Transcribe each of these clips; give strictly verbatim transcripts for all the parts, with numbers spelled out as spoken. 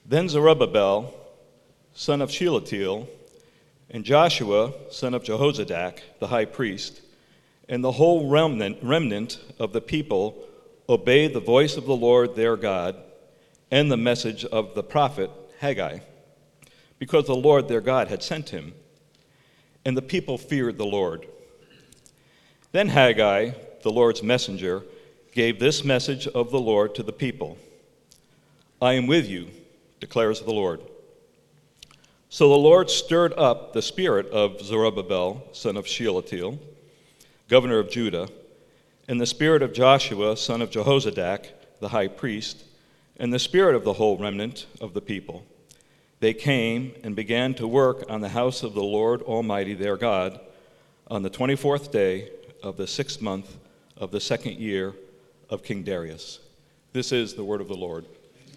Then Zerubbabel, son of Shealtiel, and Joshua, son of Jehozadak, the high priest, and the whole remnant, remnant of the people obeyed the voice of the Lord their God and the message of the prophet Haggai, because the Lord their God had sent him. And the people feared the Lord. Then Haggai, the Lord's messenger, gave this message of the Lord to the people. I am with you, declares the Lord. So the Lord stirred up the spirit of Zerubbabel, son of Shealtiel, governor of Judah, and the spirit of Joshua, son of Jehozadak, the high priest, and the spirit of the whole remnant of the people. They came and began to work on the house of the Lord Almighty their God on the twenty-fourth day of the sixth month of the second year of King Darius. This is the word of the Lord.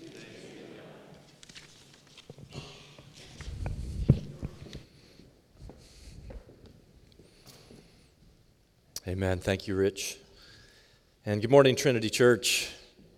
Amen. Thank you, Rich. And good morning, Trinity Church.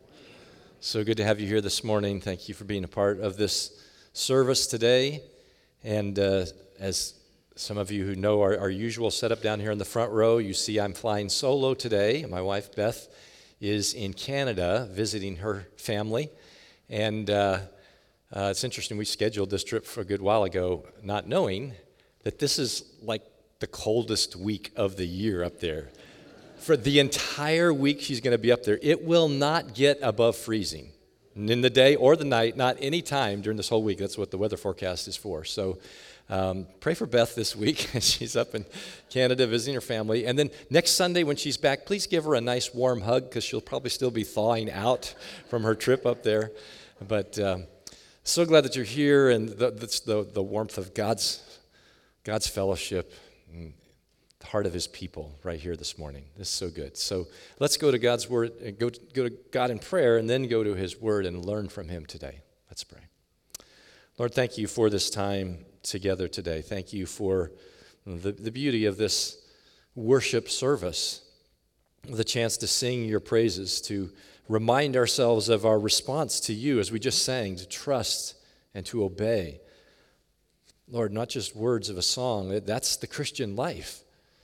So good to have you here this morning. Thank you for being a part of this service today. And uh, as some of you who know our, our usual setup down here in the front row, you see I'm flying solo today. My wife, Beth, is in Canada visiting her family. And uh, uh, it's interesting, we scheduled this trip for a good while ago, not knowing that this is like the coldest week of the year up there. For the entire week she's going to be up there, it will not get above freezing. In the day or the night, not any time during this whole week. That's what the weather forecast is for. So um, pray for Beth this week. She's up in Canada visiting her family. And then next Sunday when she's back, please give her a nice warm hug because she'll probably still be thawing out from her trip up there. But um, so glad that you're here, and the, that's the, the warmth of God's, God's fellowship. And the heart of his people right here this morning. This is so good. So let's go to God's word, go, go to God in prayer, and then go to his word and learn from him today. Let's pray. Lord, thank you for this time together today. Thank you for the, the beauty of this worship service, the chance to sing your praises, to remind ourselves of our response to you as we just sang, to trust and to obey. Lord, not just words of a song, that's the Christian life.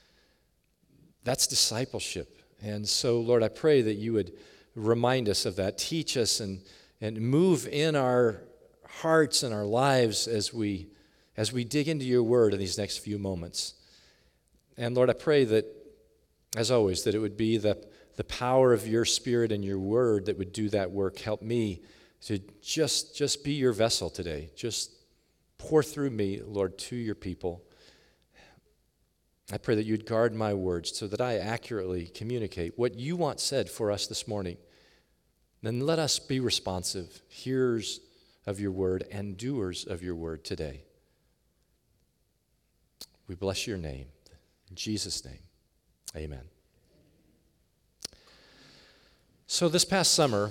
That's discipleship. And so, Lord, I pray that you would remind us of that, teach us and, and move in our hearts and our lives as we, as we dig into your word in these next few moments. And Lord, I pray that, as always, that it would be the, the power of your Spirit and your word that would do that work. Help me to just, just be your vessel today. Just pour through me, Lord, to your people. I pray that you'd guard my words so that I accurately communicate what you want said for us this morning. Then let us be responsive, hearers of your word and doers of your word today. We bless your name. In Jesus' name, amen. So this past summer,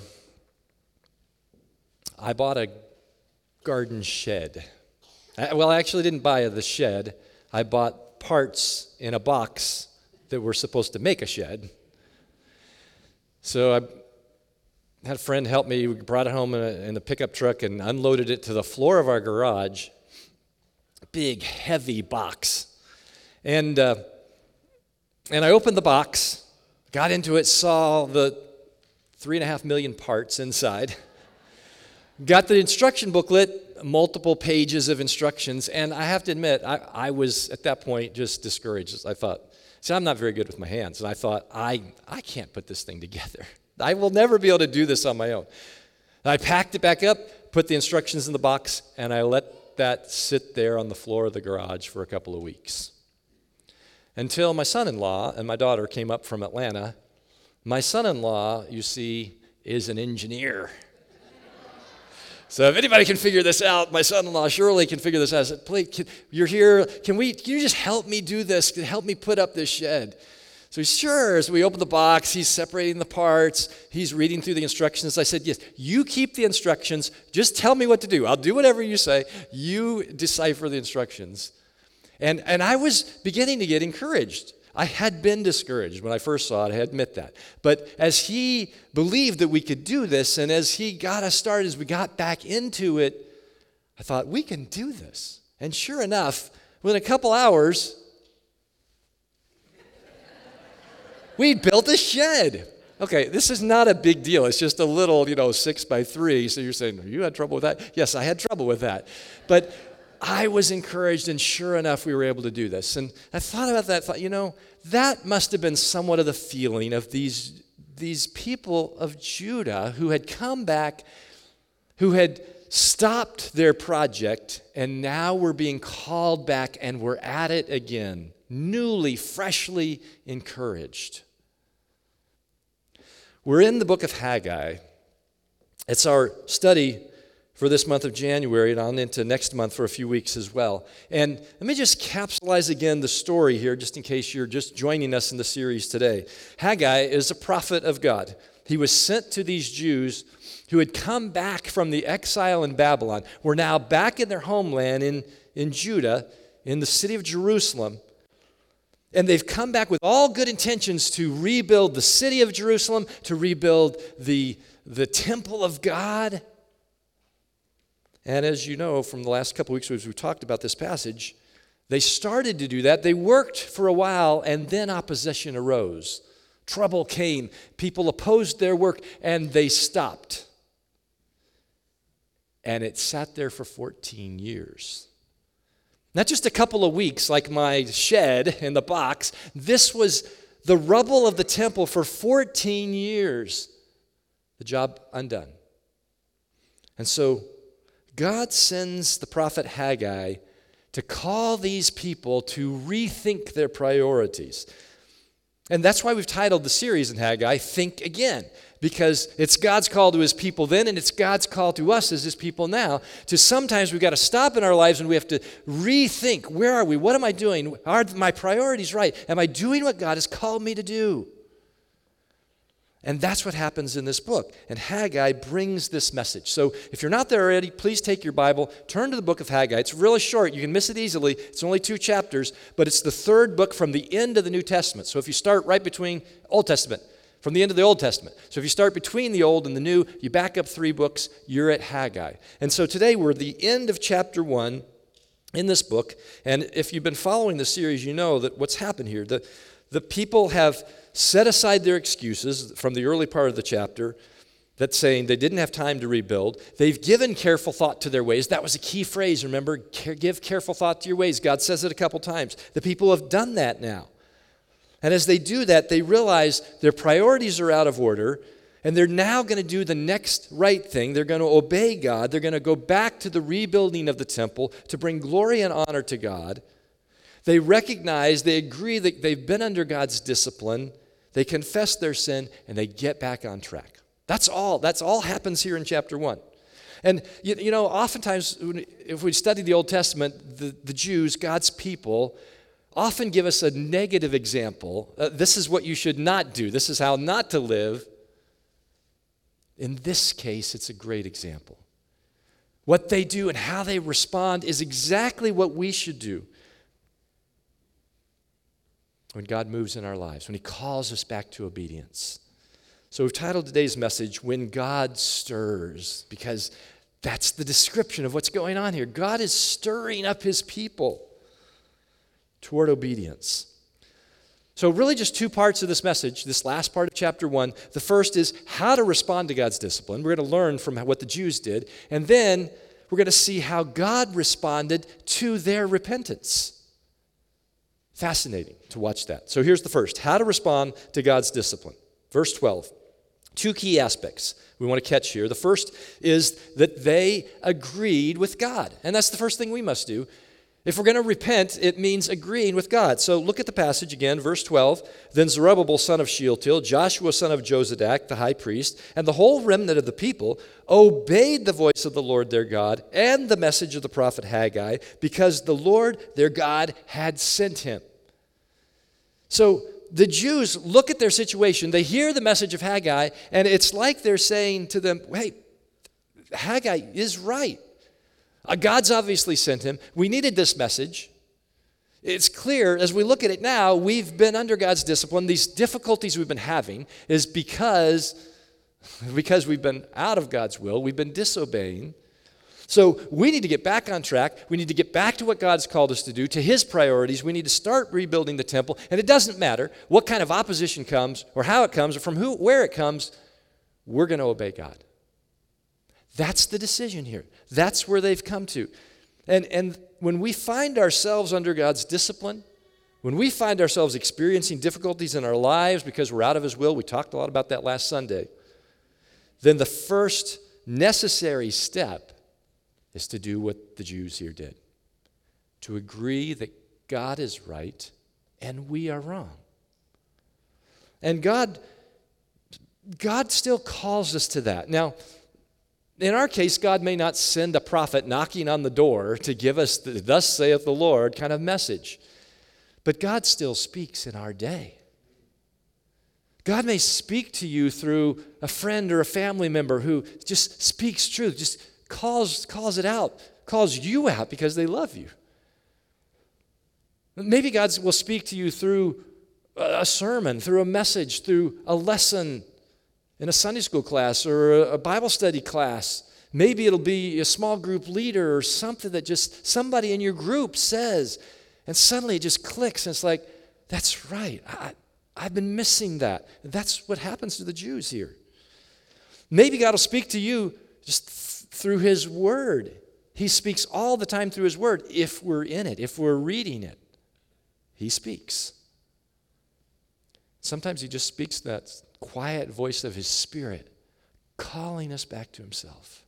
I bought a garden shed. Well, I actually didn't buy the shed. I bought parts in a box that were supposed to make a shed. So I had a friend help me. We brought it home in a, in a pickup truck and unloaded it to the floor of our garage. Big, heavy box. And, uh, and I opened the box, got into it, saw the three and a half million parts inside. Got the instruction booklet, multiple pages of instructions, and I have to admit, I, I was at that point just discouraged. I thought, see, I'm not very good with my hands, and I thought, I, I can't put this thing together. I will never be able to do this on my own. And I packed it back up, put the instructions in the box, and I let that sit there on the floor of the garage for a couple of weeks. Until my son-in-law and my daughter came up from Atlanta. My son-in-law, you see, is an engineer. So if anybody can figure this out, my son-in-law surely can figure this out. I said, please, can, you're here. Can we? Can you just help me do this? Can you help me put up this shed? So he's sure. As we open the box, he's separating the parts. He's reading through the instructions. I said, yes, you keep the instructions. Just tell me what to do. I'll do whatever you say. You decipher the instructions. And, and I was beginning to get encouraged. I had been discouraged when I first saw it, I admit that. But as he believed that we could do this, and as he got us started, as we got back into it, I thought, we can do this. And sure enough, within a couple hours, we built a shed. Okay, this is not a big deal. It's just a little, you know, six by three. So you're saying, you had trouble with that? Yes, I had trouble with that. But I was encouraged, and sure enough, we were able to do this. And I thought about that, thought, you know, that must have been somewhat of the feeling of these, these people of Judah who had come back, who had stopped their project, and now were being called back and were at it again, newly, freshly encouraged. We're in the book of Haggai. It's our study for this month of January and on into next month for a few weeks as well. And let me just capsulize again the story here, just in case you're just joining us in the series today. Haggai is a prophet of God. He was sent to these Jews who had come back from the exile in Babylon, were now back in their homeland in, in Judah, in the city of Jerusalem. And they've come back with all good intentions to rebuild the city of Jerusalem, to rebuild the, the temple of God. And as you know from the last couple weeks as we've talked about this passage, they started to do that. They worked for a while, and then opposition arose. Trouble came. People opposed their work, and they stopped. And it sat there for fourteen years. Not just a couple of weeks like my shed in the box. This was the rubble of the temple for fourteen years. The job undone. And so God sends the prophet Haggai to call these people to rethink their priorities. And that's why we've titled the series in Haggai, Think Again, because it's God's call to his people then, and it's God's call to us as his people now, to sometimes we've got to stop in our lives and we have to rethink, where are we? What am I doing? Are my priorities right? Am I doing what God has called me to do? And that's what happens in this book. And Haggai brings this message. So if you're not there already, please take your Bible, turn to the book of Haggai. It's really short. You can miss it easily. It's only two chapters, but it's the third book from the end of the New Testament. So if you start right between Old Testament, from the end of the Old Testament. So if you start between the Old and the New, you back up three books, you're at Haggai. And so today we're at the end of chapter one in this book. And if you've been following the series, you know that what's happened here. The, the people have set aside their excuses from the early part of the chapter that's saying they didn't have time to rebuild. They've given careful thought to their ways. That was a key phrase, remember? Care, give careful thought to your ways. God says it a couple times. The people have done that now. And as they do that, they realize their priorities are out of order, and they're now going to do the next right thing. They're going to obey God. They're going to go back to the rebuilding of the temple to bring glory and honor to God. They recognize, they agree that they've been under God's discipline. They confess their sin, and they get back on track. That's all. That's all happens here in chapter one. And, you, you know, oftentimes, if we study the Old Testament, the, the Jews, God's people, often give us a negative example. Uh, this is what you should not do. This is how not to live. In this case, it's a great example. What they do and how they respond is exactly what we should do when God moves in our lives, when he calls us back to obedience. So we've titled today's message, When God Stirs, because that's the description of what's going on here. God is stirring up his people toward obedience. So really just two parts of this message, this last part of chapter one. The first is how to respond to God's discipline. We're going to learn from what the Jews did. And then we're going to see how God responded to their repentance. Fascinating to watch that. So here's the first, how to respond to God's discipline. Verse twelve, two key aspects we want to catch here. The first is that they agreed with God. And that's the first thing we must do. If we're going to repent, it means agreeing with God. So look at the passage again, verse twelve. Then Zerubbabel, son of Shealtiel, Joshua, son of Jozadak, the high priest, and the whole remnant of the people obeyed the voice of the Lord their God and the message of the prophet Haggai, because the Lord their God had sent him. So the Jews look at their situation, they hear the message of Haggai, and it's like they're saying to them, hey, Haggai is right. Uh, God's obviously sent him. We needed this message. It's clear as we look at it now, we've been under God's discipline. These difficulties we've been having is because, because we've been out of God's will. We've been disobeying. So we need to get back on track. We need to get back to what God's called us to do, to his priorities. We need to start rebuilding the temple. And it doesn't matter what kind of opposition comes or how it comes or from who, where it comes, we're going to obey God. That's the decision here. That's where they've come to. And, and when we find ourselves under God's discipline, when we find ourselves experiencing difficulties in our lives because we're out of his will, we talked a lot about that last Sunday, then the first necessary step is to do what the Jews here did, to agree that God is right and we are wrong. And God, God still calls us to that. Now, in our case, God may not send a prophet knocking on the door to give us the thus saith the Lord kind of message. But God still speaks in our day. God may speak to you through a friend or a family member who just speaks truth, just calls, calls it out, calls you out because they love you. Maybe God will speak to you through a sermon, through a message, through a lesson in a Sunday school class or a Bible study class. Maybe it'll be a small group leader or something that just somebody in your group says, and suddenly it just clicks, and it's like, that's right. I, I've been missing that. That's what happens to the Jews here. Maybe God will speak to you just th- through his word. He speaks all the time through his word if we're in it, if we're reading it. He speaks. Sometimes he just speaks that quiet voice of his Spirit, calling us back to himself.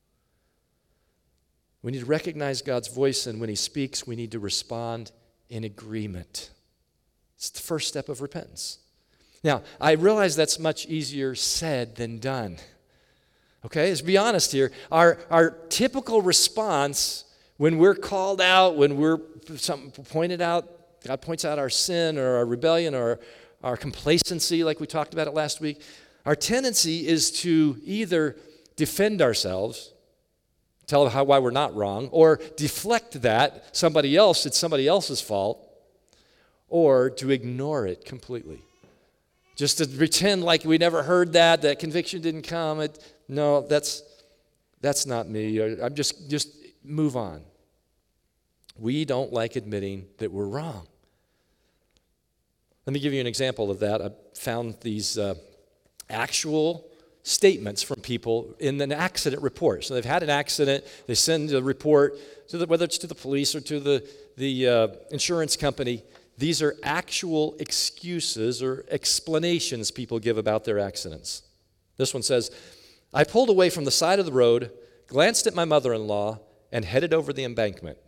We need to recognize God's voice, and when he speaks, we need to respond in agreement. It's the first step of repentance. Now, I realize that's much easier said than done. Okay, let's be honest here. Our, our typical response when we're called out, when we're something pointed out, God points out our sin or our rebellion or our complacency, like we talked about it last week, our tendency is to either defend ourselves, tell how why we're not wrong, or deflect that, somebody else, it's somebody else's fault, or to ignore it completely. Just to pretend like we never heard that, that conviction didn't come. It, no, that's that's not me. I'm just just move on. We don't like admitting that we're wrong. Let me give you an example of that. I found these uh, actual statements from people in an accident report. So they've had an accident. They send a report, to the, whether it's to the police or to the, the uh, insurance company. These are actual excuses or explanations people give about their accidents. This one says, I pulled away from the side of the road, glanced at my mother-in-law, and headed over the embankment.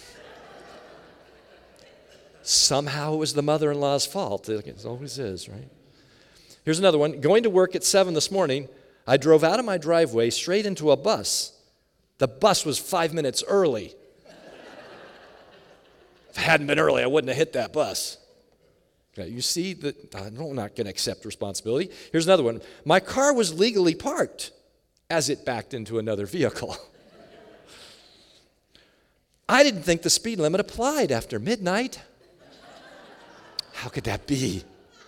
Somehow it was the mother-in-law's fault. It always is, right? Here's another one. Going to work at seven this morning, I drove out of my driveway straight into a bus. The bus was five minutes early. If it hadn't been early, I wouldn't have hit that bus. Okay, you see that I'm not going to accept responsibility. Here's another one. My car was legally parked as it backed into another vehicle. I didn't think the speed limit applied after midnight. How could that be?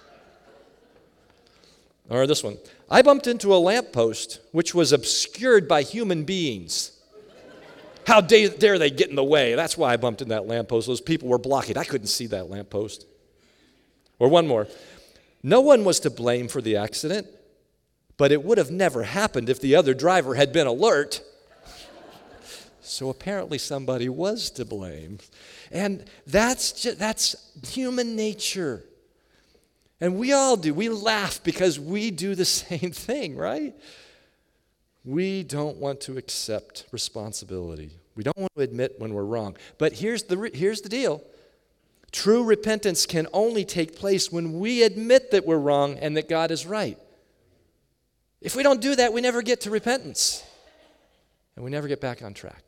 Or this one. I bumped into a lamppost which was obscured by human beings. How dare they get in the way? That's why I bumped in that lamppost. Those people were blocking. I couldn't see that lamppost. Or one more. No one was to blame for the accident, but it would have never happened if the other driver had been alert. So apparently somebody was to blame. And that's just, that's human nature. And we all do. We laugh because we do the same thing, right? We don't want to accept responsibility. We don't want to admit when we're wrong. But here's the, here's the deal. True repentance can only take place when we admit that we're wrong and that God is right. If we don't do that, we never get to repentance. And we never get back on track.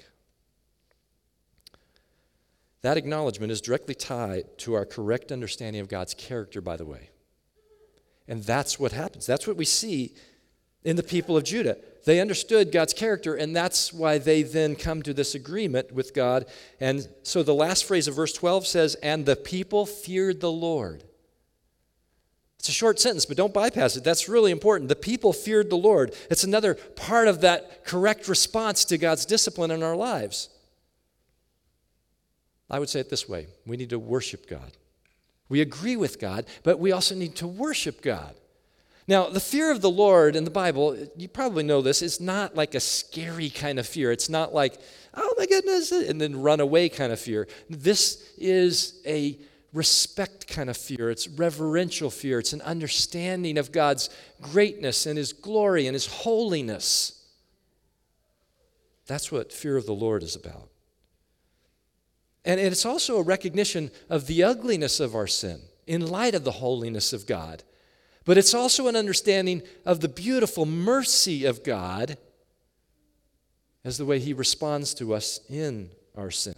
That acknowledgement is directly tied to our correct understanding of God's character, by the way. And that's what happens. That's what we see in the people of Judah. They understood God's character, and that's why they then come to this agreement with God. And so the last phrase of verse twelve says, and the people feared the Lord. It's a short sentence, but don't bypass it. That's really important. The people feared the Lord. It's another part of that correct response to God's discipline in our lives. I would say it this way. We need to worship God. We agree with God, but we also need to worship God. Now, the fear of the Lord in the Bible, you probably know this, is not like a scary kind of fear. It's not like, oh my goodness, and then run away kind of fear. This is a respect kind of fear. It's reverential fear. It's an understanding of God's greatness and His glory and His holiness. That's what fear of the Lord is about. And it's also a recognition of the ugliness of our sin in light of the holiness of God. But it's also an understanding of the beautiful mercy of God as the way He responds to us in our sin.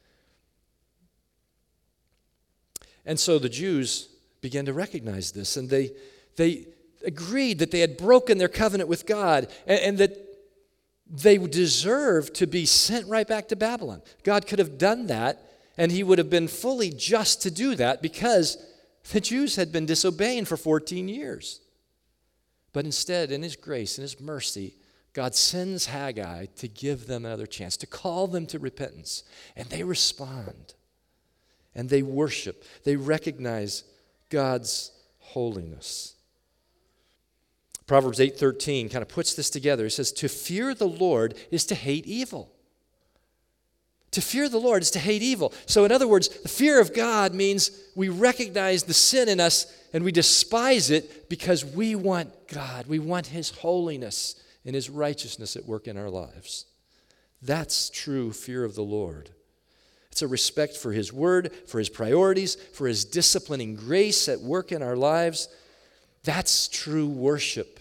And so the Jews began to recognize this, and they, they agreed that they had broken their covenant with God and, and that they deserved to be sent right back to Babylon. God could have done that, and He would have been fully just to do that because the Jews had been disobeying for fourteen years. But instead, in His grace and His mercy, God sends Haggai to give them another chance, to call them to repentance. And they respond. And they worship. They recognize God's holiness. Proverbs eight thirteen kind of puts this together. It says, to fear the Lord is to hate evil. To fear the Lord is to hate evil. So in other words, the fear of God means we recognize the sin in us and we despise it because we want God. We want His holiness and His righteousness at work in our lives. That's true fear of the Lord. It's a respect for His word, for His priorities, for His disciplining grace at work in our lives. That's true worship.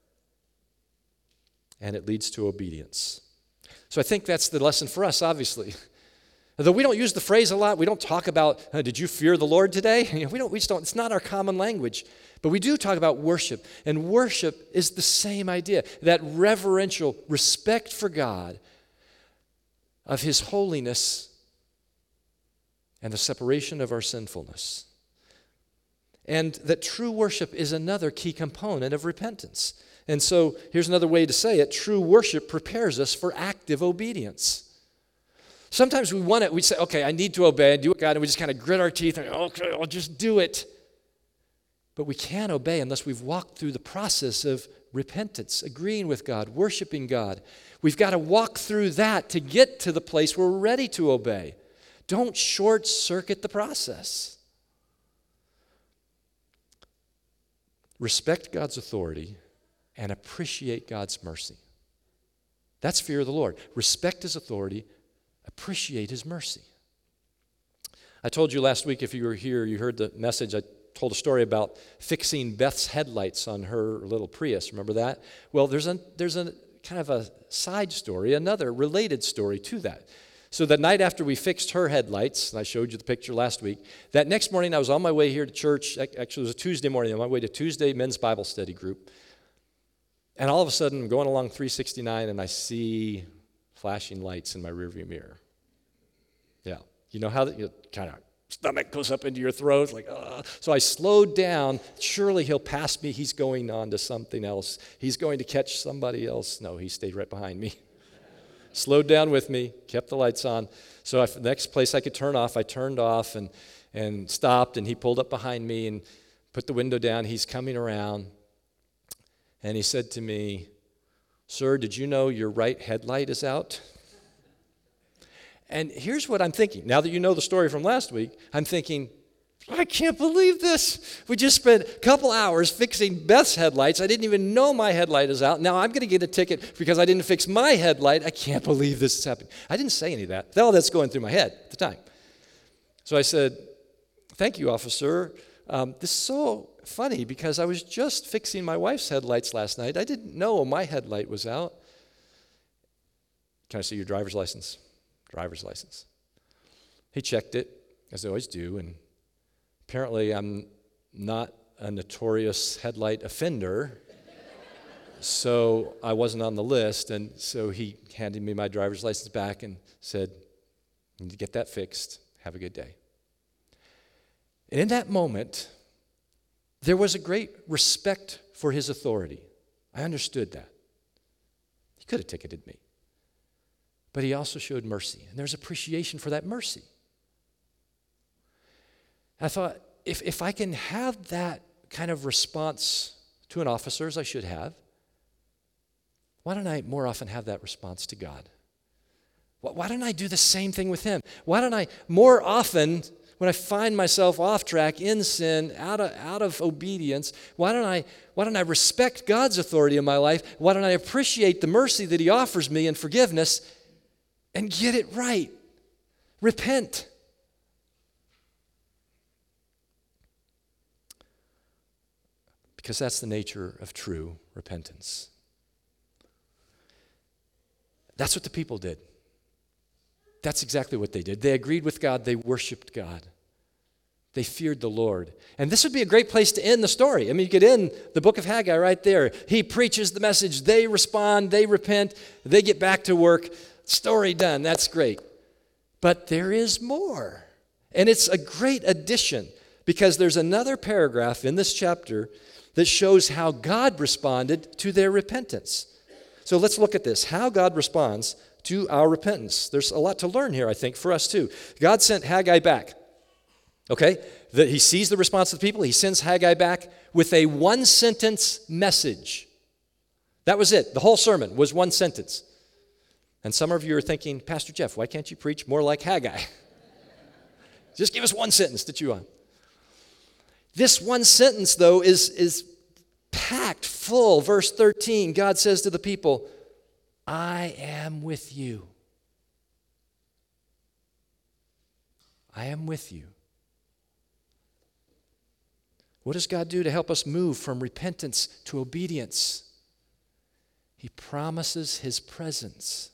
And it leads to obedience. So I think that's the lesson for us, obviously. Though we don't use the phrase a lot, we don't talk about, oh, did you fear the Lord today? You know, we don't, we just don't, it's not our common language. But we do talk about worship. And worship is the same idea, that reverential respect for God, of His holiness, and the separation of our sinfulness. And that true worship is another key component of repentance. And so here's another way to say it. True worship prepares us for active obedience. Sometimes we want it, we say, okay, I need to obey, I do it, God, and we just kind of grit our teeth and, okay, I'll just do it. But we can't obey unless we've walked through the process of repentance, agreeing with God, worshiping God. We've got to walk through that to get to the place where we're ready to obey. Don't short-circuit the process. Respect God's authority and appreciate God's mercy. That's fear of the Lord. Respect His authority, appreciate His mercy. I told you last week, if you were here, you heard the message. I told a story about fixing Beth's headlights on her little Prius. Remember that? Well, there's a, there's a kind of a side story, another related story to that. So the night after we fixed her headlights, and I showed you the picture last week, that next morning I was on my way here to church. Actually, it was a Tuesday morning, on my way to Tuesday men's Bible study group. And all of a sudden, I'm going along three sixty-nine, and I see flashing lights in my rearview mirror. Yeah. You know how that you kind of stomach goes up into your throat, like, uh. So I slowed down. Surely he'll pass me. He's going on to something else. He's going to catch somebody else. No, he stayed right behind me. Slowed down with me, kept the lights on. So the next place I could turn off, I turned off and, and stopped, and he pulled up behind me and put the window down. He's coming around, and he said to me, "Sir, did you know your right headlight is out?" And here's what I'm thinking. Now that you know the story from last week, I'm thinking, I can't believe this. We just spent a couple hours fixing Beth's headlights. I didn't even know my headlight is out. Now I'm going to get a ticket because I didn't fix my headlight. I can't believe this is happening. I didn't say any of that. All that's going through my head at the time. So I said, "Thank you, officer. Um, this is so funny because I was just fixing my wife's headlights last night. I didn't know my headlight was out." "Can I see your driver's license?" Driver's license. He checked it, as they always do, and apparently I'm not a notorious headlight offender. So I wasn't on the list, and so he handed me my driver's license back and said, "You need to get that fixed. Have a good day." And in that moment, there was a great respect for his authority. I understood that. He could have ticketed me. But he also showed mercy, and there's appreciation for that mercy. I thought, if, if I can have that kind of response to an officer, as I should have, why don't I more often have that response to God? Why don't I do the same thing with him? Why don't I more often, when I find myself off track, in sin, out of, out of obedience, why don't I, why don't I respect God's authority in my life? Why don't I appreciate the mercy that he offers me and forgiveness and get it right? Repent. Because that's the nature of true repentance. That's what the people did. That's exactly what they did. They agreed with God. They worshiped God. They feared the Lord. And this would be a great place to end the story. I mean, you could end the book of Haggai right there. He preaches the message. They respond. They repent. They get back to work. Story done. That's great. But there is more. And it's a great addition because there's another paragraph in this chapter that shows how God responded to their repentance. So let's look at this, how God responds to our repentance. There's a lot to learn here, I think, for us too. God sent Haggai back, okay? That he sees the response of the people. He sends Haggai back with a one-sentence message. That was it. The whole sermon was one sentence. And some of you are thinking, Pastor Jeff, why can't you preach more like Haggai? Just give us one sentence to chew on. This one sentence, though, is, is packed full. Verse thirteen, God says to the people, I am with you. I am with you. What does God do to help us move from repentance to obedience? He promises his presence.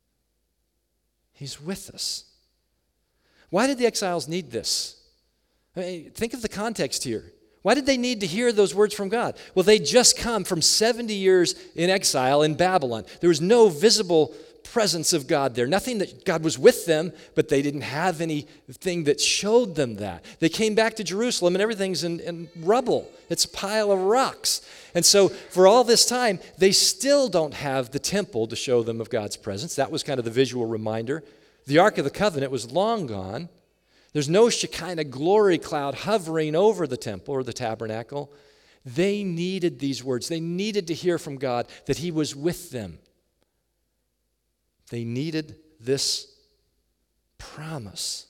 He's with us. Why did the exiles need this? I mean, think of the context here. Why did they need to hear those words from God? Well, they just come from seventy years in exile in Babylon. There was no visible presence of God there. Nothing that God was with them, but they didn't have anything that showed them that. They came back to Jerusalem and everything's in, in rubble. It's a pile of rocks. And so for all this time, they still don't have the temple to show them of God's presence. That was kind of the visual reminder. The Ark of the Covenant was long gone. There's no Shekinah glory cloud hovering over the temple or the tabernacle. They needed these words. They needed to hear from God that he was with them. They needed this promise.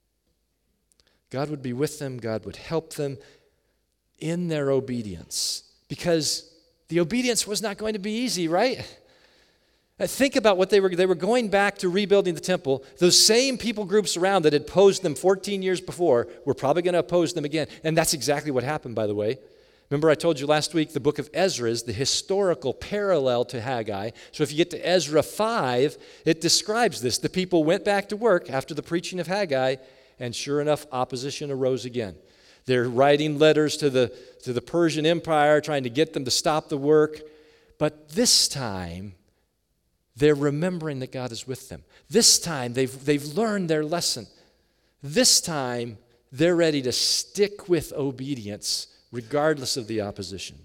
God would be with them. God would help them in their obedience. Because the obedience was not going to be easy, right? Think about what they were, they were going back to rebuilding the temple. Those same people groups around that had opposed them fourteen years before were probably going to oppose them again. And that's exactly what happened, by the way. Remember I told you last week the book of Ezra is the historical parallel to Haggai. So if you get to Ezra five, it describes this. The people went back to work after the preaching of Haggai, and sure enough, opposition arose again. They're writing letters to the, to the Persian Empire, trying to get them to stop the work. But this time, they're remembering that God is with them. This time, they've, they've learned their lesson. This time, they're ready to stick with obedience regardless of the opposition.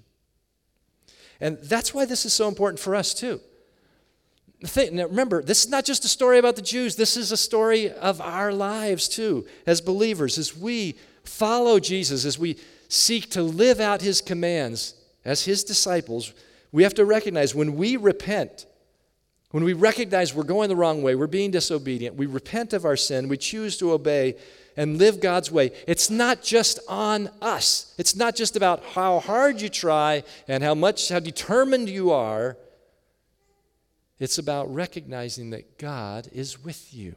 And that's why this is so important for us too. Now remember, this is not just a story about the Jews. This is a story of our lives too as believers, as we follow Jesus, as we seek to live out his commands as his disciples. We have to recognize when we repent, when we recognize we're going the wrong way, we're being disobedient, we repent of our sin, we choose to obey and live God's way, it's not just on us. It's not just about how hard you try and how much, how determined you are. It's about recognizing that God is with you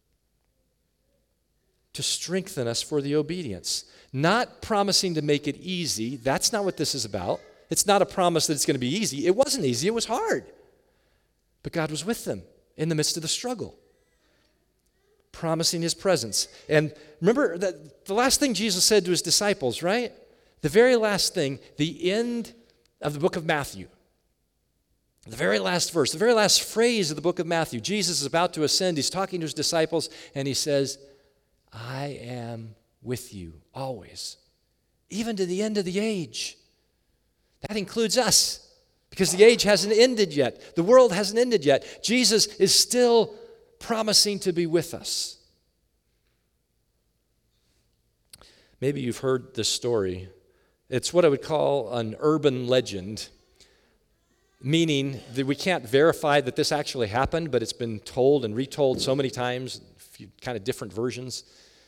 to strengthen us for the obedience. Not promising to make it easy. That's not what this is about. It's not a promise that it's going to be easy. It wasn't easy. It was hard. But God was with them in the midst of the struggle, promising his presence. And remember that the last thing Jesus said to his disciples, right? The very last thing, the end of the book of Matthew. The very last verse, the very last phrase of the book of Matthew, Jesus is about to ascend. He's talking to his disciples, and he says, I am with you always, even to the end of the age. That includes us, because the age hasn't ended yet. The world hasn't ended yet. Jesus is still promising to be with us. Maybe you've heard this story. It's what I would call an urban legend, meaning that we can't verify that this actually happened, but it's been told and retold so many times, a few kind of different versions,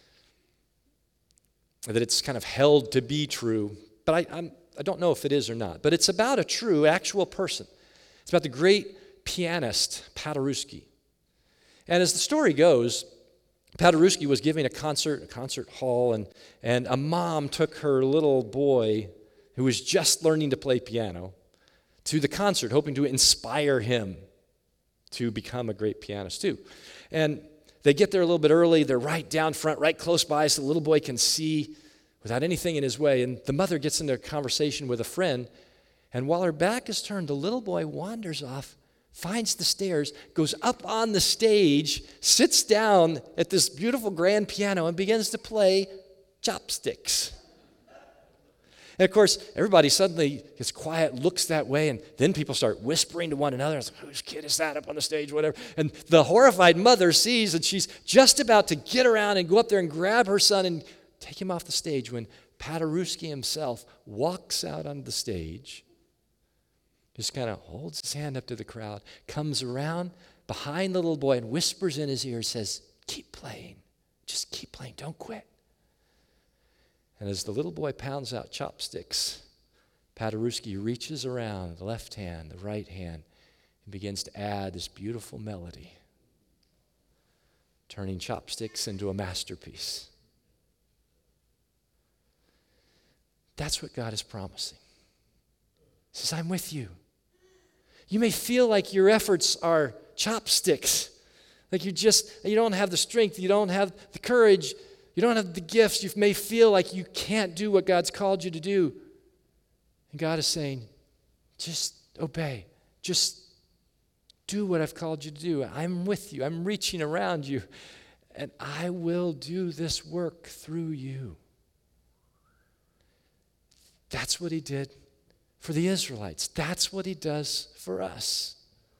that it's kind of held to be true. But I, I'm, I don't know if it is or not. But it's about a true, actual person. It's about the great pianist, Paderewski. And as the story goes, Paderewski was giving a concert, a concert hall, and, and a mom took her little boy, who was just learning to play piano, to the concert, hoping to inspire him to become a great pianist too. And they get there a little bit early. They're right down front, right close by, so the little boy can see without anything in his way. And the mother gets into a conversation with a friend, and while her back is turned, the little boy wanders off, finds the stairs, goes up on the stage, sits down at this beautiful grand piano, and begins to play chopsticks. And of course, everybody suddenly gets quiet, looks that way, and then people start whispering to one another. It's like, whose kid is that up on the stage, whatever. And the horrified mother sees, and she's just about to get around and go up there and grab her son and take him off the stage when Paderewski himself walks out on the stage, just kind of holds his hand up to the crowd, comes around behind the little boy and whispers in his ear, says, keep playing. Just keep playing. Don't quit. And as the little boy pounds out chopsticks, Paderewski reaches around the left hand, the right hand, and begins to add this beautiful melody, turning chopsticks into a masterpiece. That's what God is promising. He says, I'm with you. You may feel like your efforts are chopsticks, like you just, you don't have the strength, you don't have the courage, you don't have the gifts. You may feel like you can't do what God's called you to do. And God is saying, just obey. Just do what I've called you to do. I'm with you. I'm reaching around you. And I will do this work through you. That's what he did for the Israelites. That's what he does for us.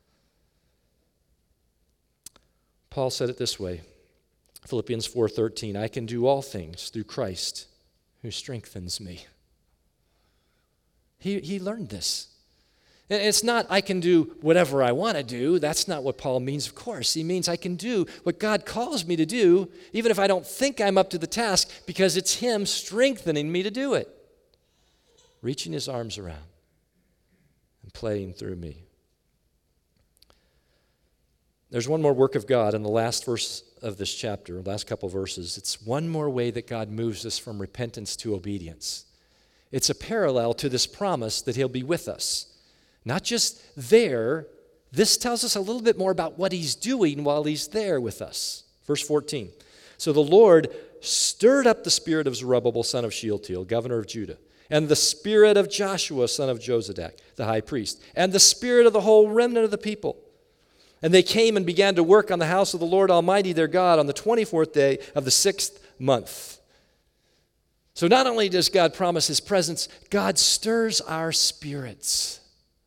Paul said it this way. Philippians four thirteen, I can do all things through Christ who strengthens me. He, he learned this. And it's not I can do whatever I want to do. That's not what Paul means, of course. He means I can do what God calls me to do, even if I don't think I'm up to the task, because it's him strengthening me to do it. Reaching his arms around and playing through me. There's one more work of God in the last verse of this chapter, last couple verses. It's one more way that God moves us from repentance to obedience. It's a parallel to this promise that he'll be with us. Not just there, this tells us a little bit more about what he's doing while he's there with us. Verse fourteen. So the Lord stirred up the spirit of Zerubbabel, son of Shealtiel, governor of Judah, and the spirit of Joshua, son of Jozadak, the high priest, and the spirit of the whole remnant of the people. And they came and began to work on the house of the Lord Almighty their God on the twenty-fourth day of the sixth month. So not only does God promise his presence, God stirs our spirits.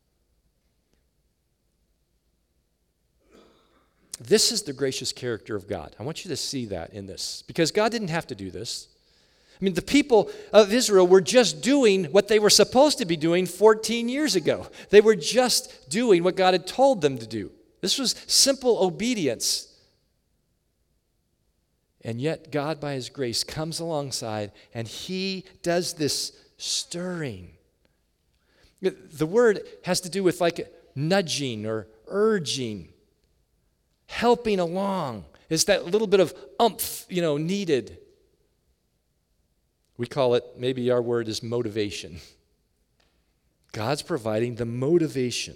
This is the gracious character of God. I want you to see that in this, because God didn't have to do this. I mean, the people of Israel were just doing what they were supposed to be doing fourteen years ago. They were just doing what God had told them to do. This was simple obedience. And yet God, by his grace, comes alongside and he does this stirring. The word has to do with like nudging or urging, helping along. It's that little bit of umph, you know, needed. We call it, maybe our word is motivation. God's providing the motivation.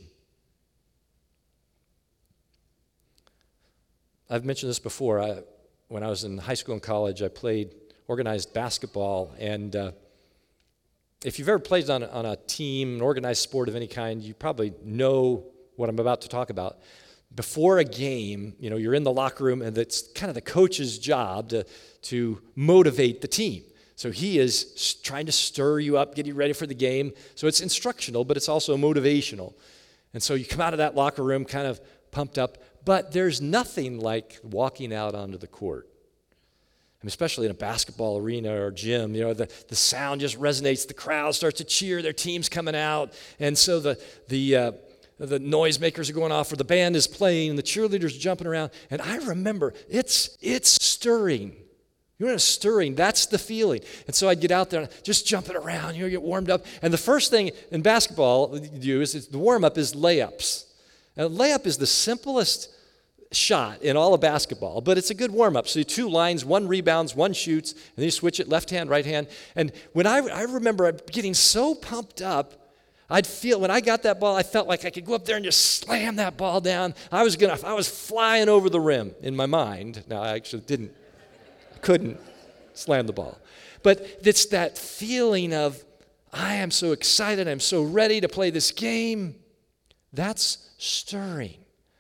I've mentioned this before. I, when I was in high school and college, I played organized basketball. And uh, if you've ever played on, on a team, an organized sport of any kind, you probably know what I'm about to talk about. Before a game, you know, you're in the locker room, and it's kind of the coach's job to, to motivate the team. So he is trying to stir you up, get you ready for the game. So it's instructional, but it's also motivational. And so you come out of that locker room kind of pumped up, but there's nothing like walking out onto the court. And especially in a basketball arena or gym, you know, the, the sound just resonates. The crowd starts to cheer. Their team's coming out. And so the the uh, the noisemakers are going off, or the band is playing, and the cheerleaders are jumping around. And I remember, it's it's stirring. You know, stirring, that's the feeling. And so I'd get out there, just jumping around, you know, get warmed up. And the first thing in basketball you do is, is the warm-up is layups. Now, layup is the simplest shot in all of basketball, but it's a good warm-up. So two lines, one rebounds, one shoots, and then you switch it left hand, right hand. And when I, I remember getting so pumped up, I'd feel, when I got that ball, I felt like I could go up there and just slam that ball down. I was gonna, I was flying over the rim in my mind. Now, I actually didn't, couldn't slam the ball. But it's that feeling of, I am so excited, I'm so ready to play this game. That's stirring.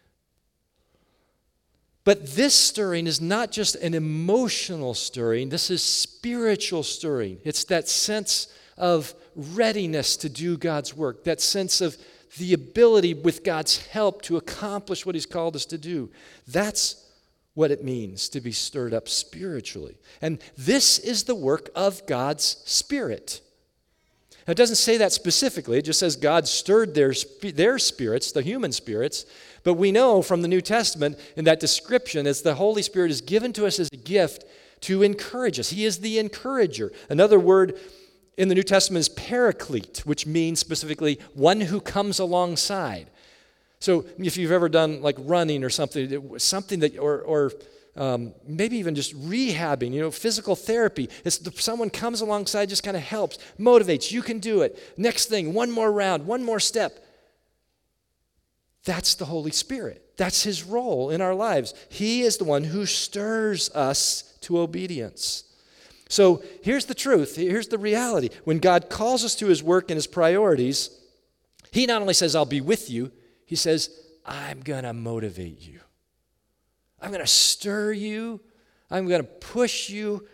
But this stirring is not just an emotional stirring, this is spiritual stirring. It's that sense of readiness to do God's work, that sense of the ability with God's help to accomplish what He's called us to do. That's what it means to be stirred up spiritually. And this is the work of God's Spirit. Now, it doesn't say that specifically. It just says God stirred their, their spirits, the human spirits. But we know from the New Testament in that description, as the Holy Spirit is given to us as a gift to encourage us. He is the encourager. Another word in the New Testament is paraclete, which means specifically one who comes alongside. So if you've ever done like running or something, something that, or, or um, maybe even just rehabbing, you know, physical therapy, it's the, someone comes alongside, just kind of helps, motivates, you can do it. Next thing, one more round, one more step. That's the Holy Spirit. That's His role in our lives. He is the one who stirs us to obedience. So here's the truth. Here's the reality. When God calls us to His work and His priorities, He not only says, I'll be with you, He says, I'm going to motivate you. I'm going to stir you. I'm going to push you.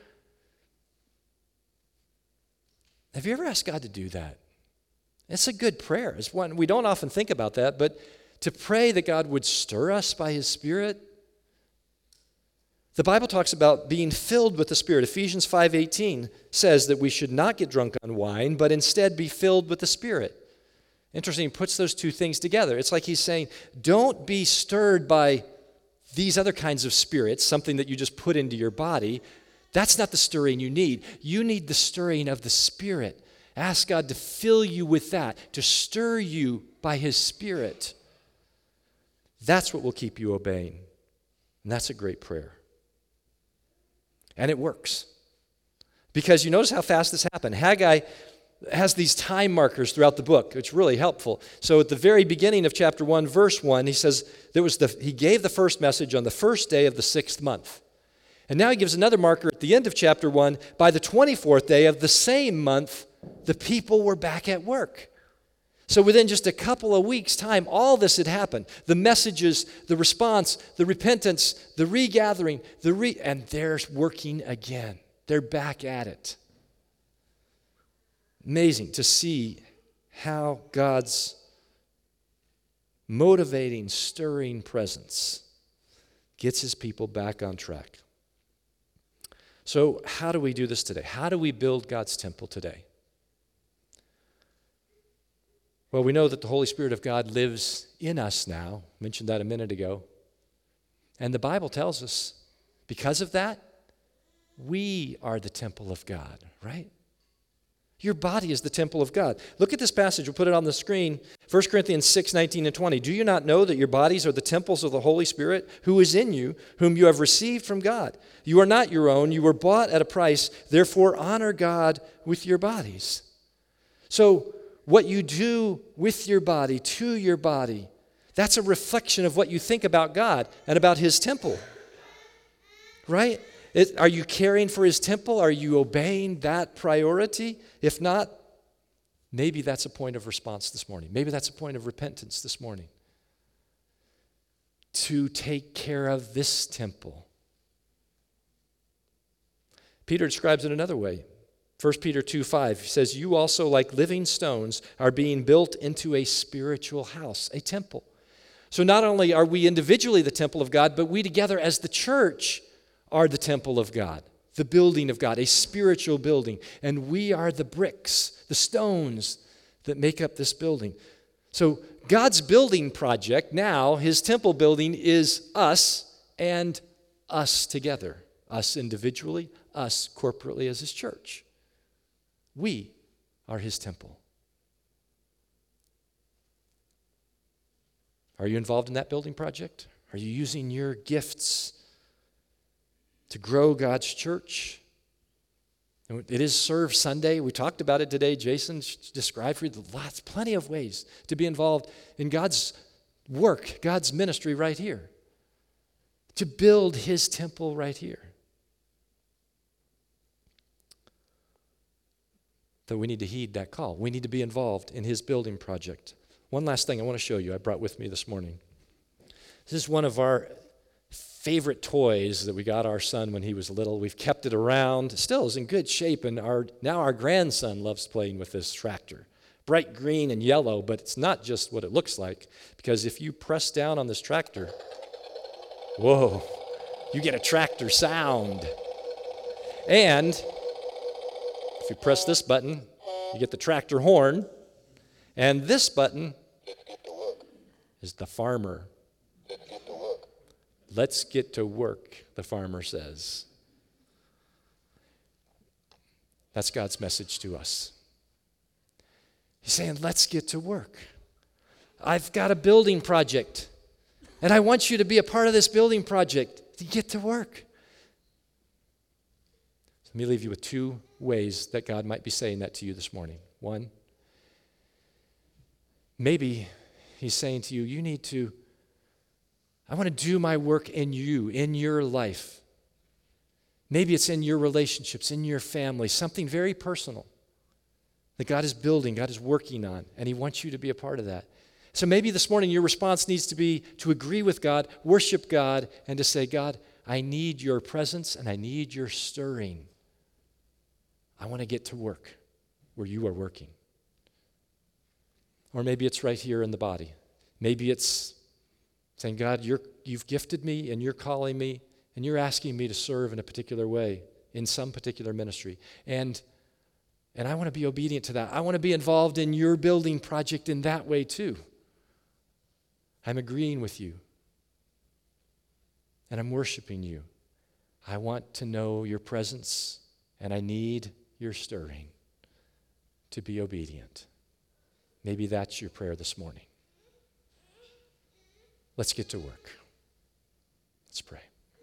Have you ever asked God to do that? It's a good prayer. It's one, we don't often think about that, but to pray that God would stir us by His Spirit. The Bible talks about being filled with the Spirit. Ephesians five eighteen says that we should not get drunk on wine, but instead be filled with the Spirit. Interesting, he puts those two things together. It's like he's saying, don't be stirred by these other kinds of spirits, something that you just put into your body. That's not the stirring you need. You need the stirring of the Spirit. Ask God to fill you with that, to stir you by His Spirit. That's what will keep you obeying. And that's a great prayer. And it works. Because you notice how fast this happened. Haggai has these time markers throughout the book. It's really helpful. So at the very beginning of chapter one, verse one, he says there was the he gave the first message on the first day of the sixth month. And now he gives another marker at the end of chapter one. By the twenty-fourth day of the same month, the people were back at work. So within just a couple of weeks' time, all this had happened. The messages, the response, the repentance, the regathering, the re and they're working again. They're back at it. Amazing to see how God's motivating, stirring presence gets His people back on track. So how do we do this today? How do we build God's temple today? Well, we know that the Holy Spirit of God lives in us now. I mentioned that a minute ago. And the Bible tells us, because of that, we are the temple of God, right? Your body is the temple of God. Look at this passage. We'll put it on the screen. First Corinthians six, nineteen and twenty. Do you not know that your bodies are the temples of the Holy Spirit who is in you, whom you have received from God? You are not your own. You were bought at a price. Therefore, honor God with your bodies. So, what you do with your body, to your body, that's a reflection of what you think about God and about His temple. Right? It, are you caring for His temple? Are you obeying that priority? If not, maybe that's a point of response this morning. Maybe that's a point of repentance this morning. to take care of this temple. Peter describes it another way. First Peter two five says, you also, like living stones, are being built into a spiritual house, a temple. So not only are we individually the temple of God, but we together as the church are the temple of God, the building of God, a spiritual building. And we are the bricks, the stones that make up this building. So God's building project now, his temple building, is us and us together. Us individually, us corporately as his church. We are his temple. Are you involved in that building project? Are you using your gifts to grow God's church? It is Serve Sunday. We talked about it today. Jason described for you lots, plenty of ways to be involved in God's work, God's ministry right here, to build his temple right here. That we need to heed that call. We need to be involved in his building project. One last thing I want to show you I brought with me this morning. This is one of our favorite toys that we got our son when he was little. We've kept it around. It still is in good shape, and our now our grandson loves playing with this tractor. Bright green and yellow, but it's not just what it looks like, because if you press down on this tractor, whoa, you get a tractor sound. And if you press this button, you get the tractor horn. And this button is the farmer. Let's get to work, the farmer says. That's God's message to us. He's saying, let's get to work. I've got a building project, and I want you to be a part of this building project. To get to work. Let me leave you with two ways that God might be saying that to you this morning. One, maybe he's saying to you, you need to, I want to do my work in you, in your life. Maybe it's in your relationships, in your family, something very personal that God is building, God is working on, and he wants you to be a part of that. So maybe this morning your response needs to be to agree with God, worship God, and to say, God, I need your presence and I need your stirring. I want to get to work where you are working. Or maybe it's right here in the body. Maybe it's saying, God, you're, you've gifted me and you're calling me and you're asking me to serve in a particular way in some particular ministry. And, and I want to be obedient to that. I want to be involved in your building project in that way too. I'm agreeing with you. And I'm worshiping you. I want to know your presence and I need your stirring to be obedient. Maybe that's your prayer this morning. Let's get to work. Let's pray.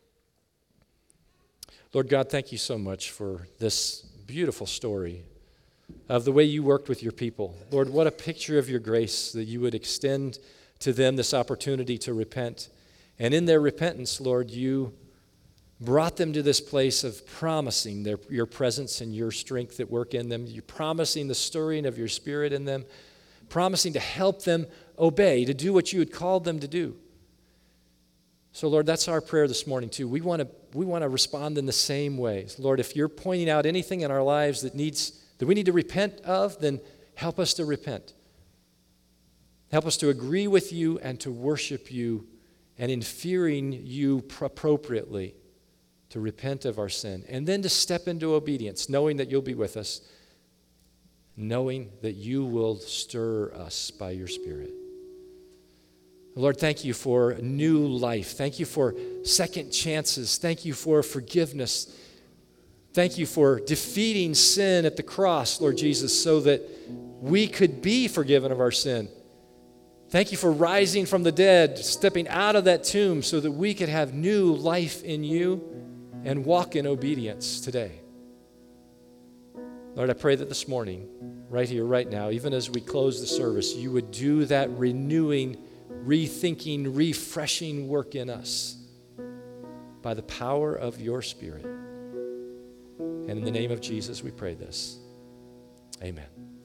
Lord God, thank you so much for this beautiful story of the way you worked with your people. Lord, what a picture of your grace that you would extend to them this opportunity to repent. And in their repentance, Lord, you brought them to this place of promising their, your presence and your strength at work in them. You're promising the stirring of your spirit in them, promising to help them obey, to do what you had called them to do. So, Lord, that's our prayer this morning, too. We want to we want to respond in the same ways. Lord, if you're pointing out anything in our lives that needs that we need to repent of, then help us to repent. Help us to agree with you and to worship you, and in fearing you appropriately, to repent of our sin, and then to step into obedience, knowing that you'll be with us, knowing that you will stir us by your Spirit. Lord, thank you for new life. Thank you for second chances. Thank you for forgiveness. Thank you for defeating sin at the cross, Lord Jesus, so that we could be forgiven of our sin. Thank you for rising from the dead, stepping out of that tomb so that we could have new life in you and walk in obedience today. Lord, I pray that this morning, right here, right now, even as we close the service, you would do that renewing, rethinking, refreshing work in us by the power of your Spirit. And in the name of Jesus, we pray this. Amen.